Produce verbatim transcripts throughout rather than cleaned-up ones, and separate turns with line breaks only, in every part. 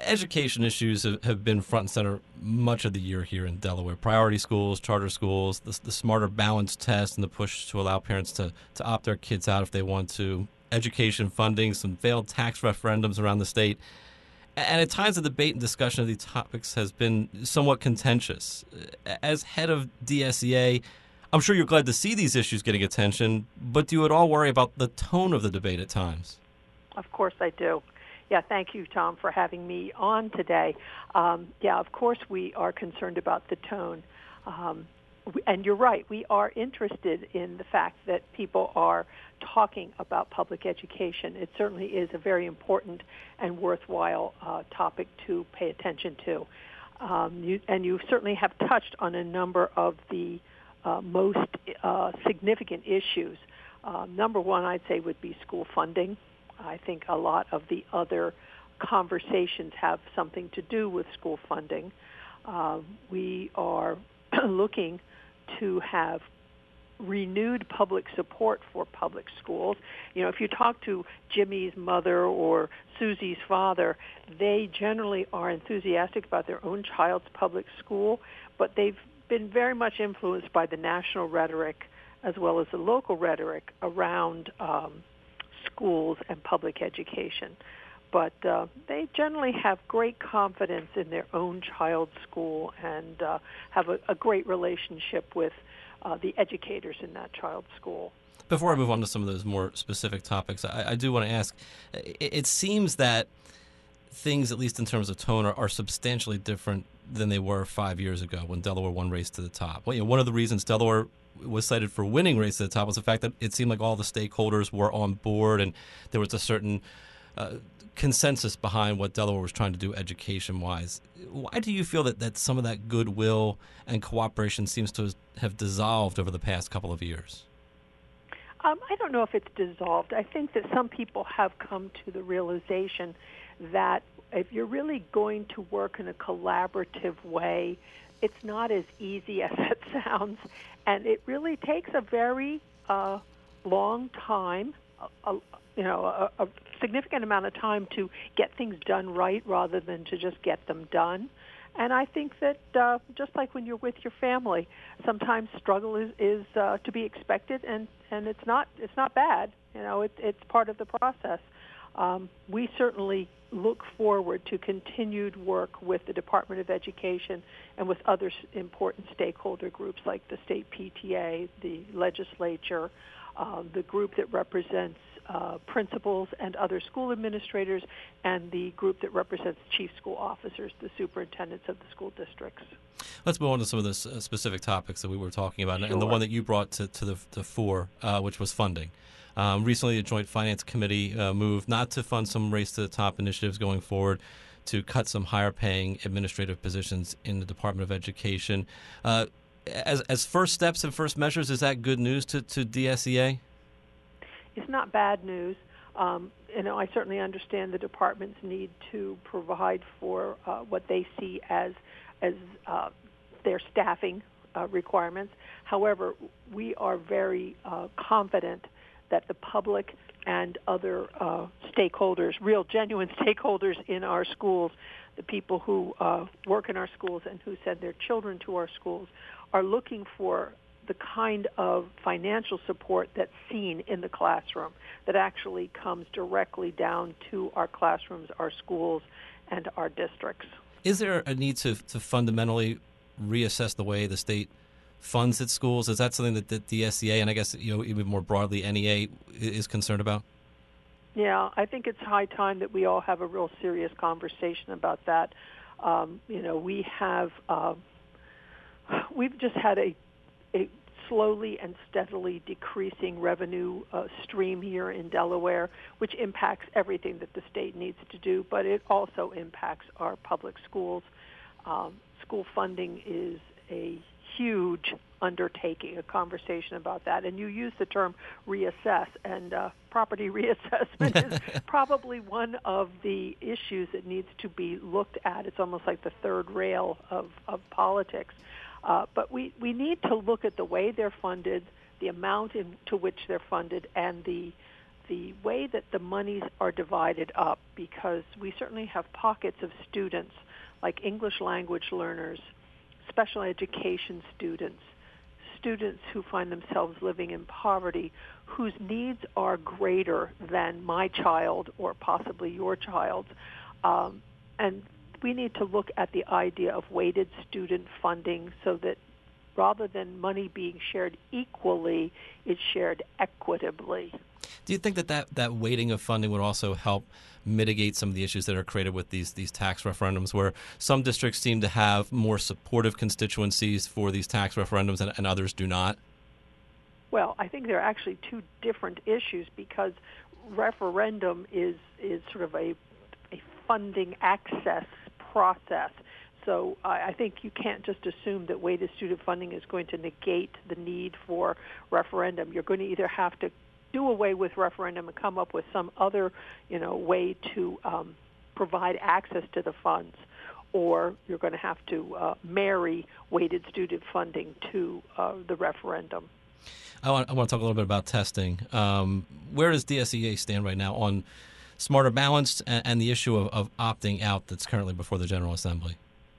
education issues have, have been front and center much of the year here in Delaware. Priority schools, charter schools, the, the smarter balance test, and the push to allow parents to, to opt their kids out if they want to. Education funding, some failed tax referendums around the state. And at times the debate and discussion of these topics has been somewhat contentious. As head of D S E A, I'm sure you're glad to see these issues getting attention, but do you at all worry about the tone of the debate at times?
Of course I do. Yeah, thank you, Tom, for having me on today. Um, yeah, of course we are concerned about the tone. Um, and you're right, we are interested in the fact that people are talking about public education. It certainly is a very important and worthwhile uh, topic to pay attention to. Um, you, and you certainly have touched on a number of the uh, most uh, significant issues. Uh, number one, I'd say, would be school funding. I think a lot of the other conversations have something to do with school funding. Uh, we are looking to have renewed public support for public schools. You know, if you talk to Jimmy's mother or Susie's father, they generally are enthusiastic about their own child's public school, but they've been very much influenced by the national rhetoric as well as the local rhetoric around um, schools and public education. But uh, they generally have great confidence in their own child's school and uh, have a, a great relationship with uh, the educators in that child's school.
Before I move on to some of those more specific topics, I, I do want to ask, it, it seems that things, at least in terms of tone, are, are substantially different than they were five years ago when Delaware won Race to the Top. Well, you know, one of the reasons Delaware was cited for winning Race to the Top was the fact that it seemed like all the stakeholders were on board and there was a certain uh, consensus behind what Delaware was trying to do education-wise. Why do you feel that, that some of that goodwill and cooperation seems to have dissolved over the past couple of years?
Um, I don't know if it's dissolved. I think that some people have come to the realization that if you're really going to work in a collaborative way, it's not as easy as it sounds, and it really takes a very uh, long time, a, a, you know, a, a significant amount of time to get things done right rather than to just get them done. And I think that uh, just like when you're with your family, sometimes struggle is, is uh, to be expected, and, and it's not it's not bad. You know, it, it's part of the process. Um, we certainly look forward to continued work with the Department of Education and with other important stakeholder groups like the state P T A, the legislature, uh, the group that represents uh, principals and other school administrators, and the group that represents chief school officers, the superintendents of the school districts.
Let's move on to some of the uh, specific topics that we were talking about,
Sure.
and the one that you brought to, to the, the fore, uh, which was funding. Um, recently, a Joint Finance Committee uh, moved not to fund some Race to the Top initiatives going forward, to cut some higher-paying administrative positions in the Department of Education. Uh, as, as first steps and first measures, is that good news to, to D S E A?
It's not bad news. Um, you know, I certainly understand the department's need to provide for uh, what they see as as uh, their staffing uh, requirements. However, we are very uh, confident that the public and other uh, stakeholders, real genuine stakeholders in our schools, the people who uh, work in our schools and who send their children to our schools, are looking for the kind of financial support that's seen in the classroom, that actually comes directly down to our classrooms, our schools, and our districts.
Is there a need to, to fundamentally reassess the way the state funds its schools? Is that something that the D S E A, and I guess you know even more broadly N E A, is concerned about?
Yeah, I think it's high time that we all have a real serious conversation about that. Um, you know, we have uh, we've just had a a slowly and steadily decreasing revenue uh, stream here in Delaware, which impacts everything that the state needs to do, but it also impacts our public schools. Um, school funding is a huge undertaking, a conversation about that. And you use the term reassess, and uh, property reassessment is probably one of the issues that needs to be looked at. It's almost like the third rail of, of politics. Uh, but we, we need to look at the way they're funded, the amount in, to which they're funded, and the the way that the monies are divided up, because we certainly have pockets of students like English language learners, special education students, students who find themselves living in poverty, whose needs are greater than my child or possibly your child's. Um, and we need to look at the idea of weighted student funding so that rather than money being shared equally, it's shared equitably.
Do you think that, that that weighting of funding would also help mitigate some of the issues that are created with these these tax referendums, where some districts seem to have more supportive constituencies for these tax referendums and, and others do not?
Well, I think there are actually two different issues, because referendum is is sort of a a funding access process. So I, I think you can't just assume that weighted student funding is going to negate the need for referendum. You're going to either have to do away with referendum and come up with some other, you know, way to um, provide access to the funds, or you're going to have to uh, marry weighted student funding to uh, the referendum.
I want, I want to talk a little bit about testing. Um, where does D S E A stand right now on Smarter Balanced and, and the issue of, of opting out that's currently before the General Assembly?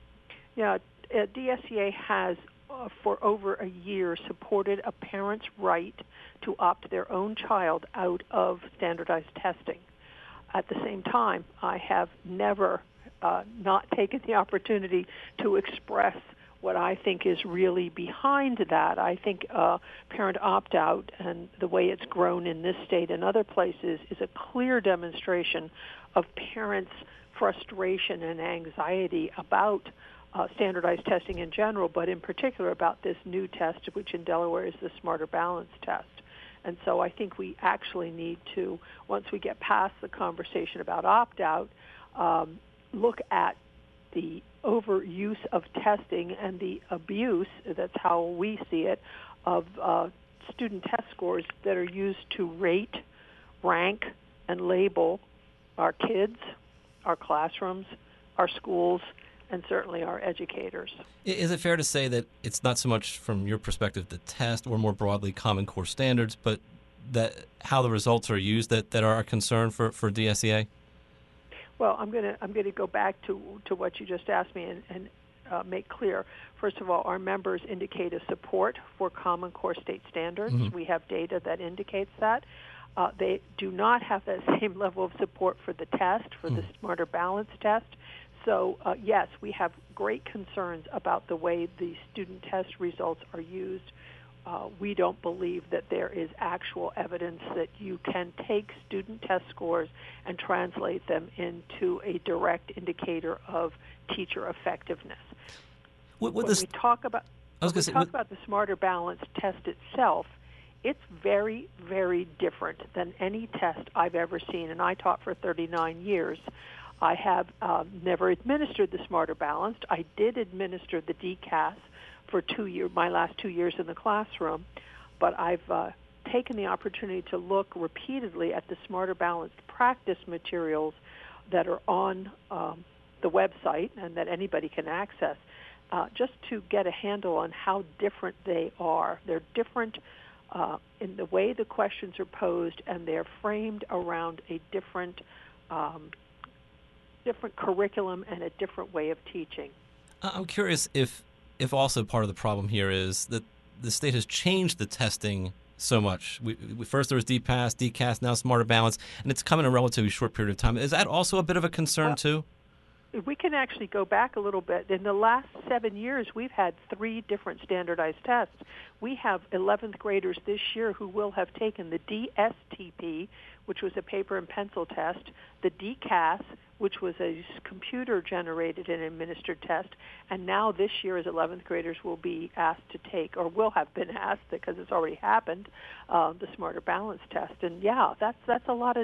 Yeah, uh, D S E A has uh, for over a year supported a parent's right to opt their own child out of standardized testing. At the same time, I have never uh, not taken the opportunity to express what I think is really behind that. I think uh, parent opt-out and the way it's grown in this state and other places is a clear demonstration of parents' frustration and anxiety about uh, standardized testing in general, but in particular about this new test, which in Delaware is the Smarter Balanced test. And so I think we actually need to, once we get past the conversation about opt-out, um, look at the overuse of testing and the abuse, that's how we see it, of uh, student test scores that are used to rate, rank, and label our kids, our classrooms, our schools, and certainly our educators.
Is it fair to say that it's not so much from your perspective the test or more broadly Common Core standards, but that how the results are used that, that are a concern for, for D S E A?
Well, I'm going to I'm going to go back to to what you just asked me and, and uh, make clear. First of all, our members indicate a support for Common Core state standards. Mm-hmm. We have data that indicates that. Uh, they do not have that same level of support for the test, for mm-hmm. the Smarter Balanced test. So, uh, yes, we have great concerns about the way the student test results are used. Uh, we don't believe that there is actual evidence that you can take student test scores and translate them into a direct indicator of teacher effectiveness.
What, what
when
this,
we talk about
I was
when we
say,
talk
what,
about the Smarter Balanced test itself, it's very, very different than any test I've ever seen, and I taught for thirty-nine years. I have um, never administered the Smarter Balanced. I did administer the D C A S for two year, my last two years in the classroom, but I've uh, taken the opportunity to look repeatedly at the Smarter Balanced practice materials that are on um, the website and that anybody can access, uh, just to get a handle on how different they are. They're different uh, in the way the questions are posed, and they're framed around a different um, different curriculum and a different way of teaching.
I'm curious if if also part of the problem here is that the state has changed the testing so much. We, we, first there was D P A S, D C A S, now Smarter Balance, and it's come in a relatively short period of time. Is that also a bit of a concern
well,
too?
We can actually go back a little bit. In the last seven years, we've had three different standardized tests. We have eleventh graders this year who will have taken the D S T P, which was a paper and pencil test, the D C A S, which was a computer-generated and administered test, and now this year as eleventh graders will be asked to take, or will have been asked because it's already happened, uh, the Smarter Balance test. And yeah, that's that's a lot of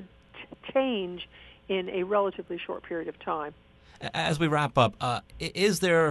change in a relatively short period of time.
As we wrap up, uh, is there,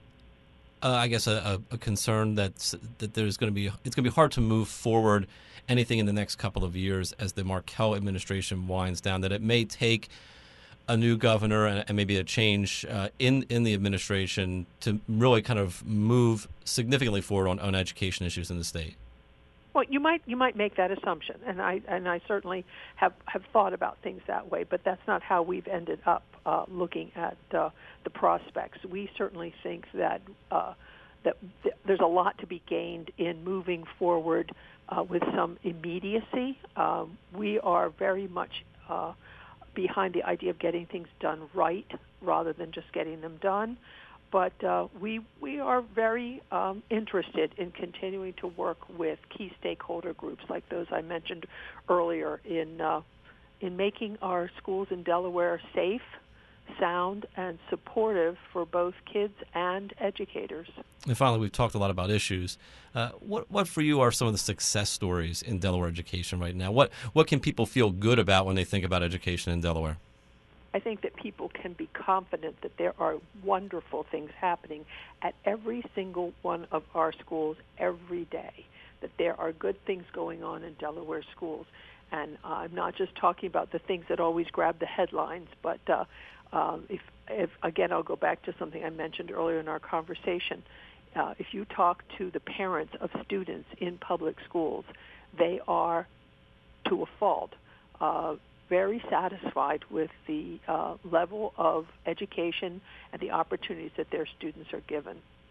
uh, I guess, a, a concern that that there's going to be it's going to be hard to move forward anything in the next couple of years as the Markell administration winds down? That it may take a new governor and, and maybe a change uh, in in the administration to really kind of move significantly forward on, on education issues in the state?
Well, you might you might make that assumption, and I and I certainly have, have thought about things that way, but that's not how we've ended up uh, looking at uh, the prospects. We certainly think that uh, that th- there's a lot to be gained in moving forward uh, with some immediacy. Um, we are very much uh, behind the idea of getting things done right rather than just getting them done. But uh, we we are very um, interested in continuing to work with key stakeholder groups like those I mentioned earlier in uh, in making our schools in Delaware safe, sound, and supportive for both kids and educators.
And finally, we've talked a lot about issues. Uh, what what for you are some of the success stories in Delaware education right now? What what can people feel good about when they think about education in Delaware?
I think that people can be confident that there are wonderful things happening at every single one of our schools every day, that there are good things going on in Delaware schools. And uh, I'm not just talking about the things that always grab the headlines, but uh, um, if, if, again, I'll go back to something I mentioned earlier in our conversation. Uh, if you talk to the parents of students in public schools, they are, to a fault, uh, very satisfied with the uh, level of education and the opportunities that their students are given.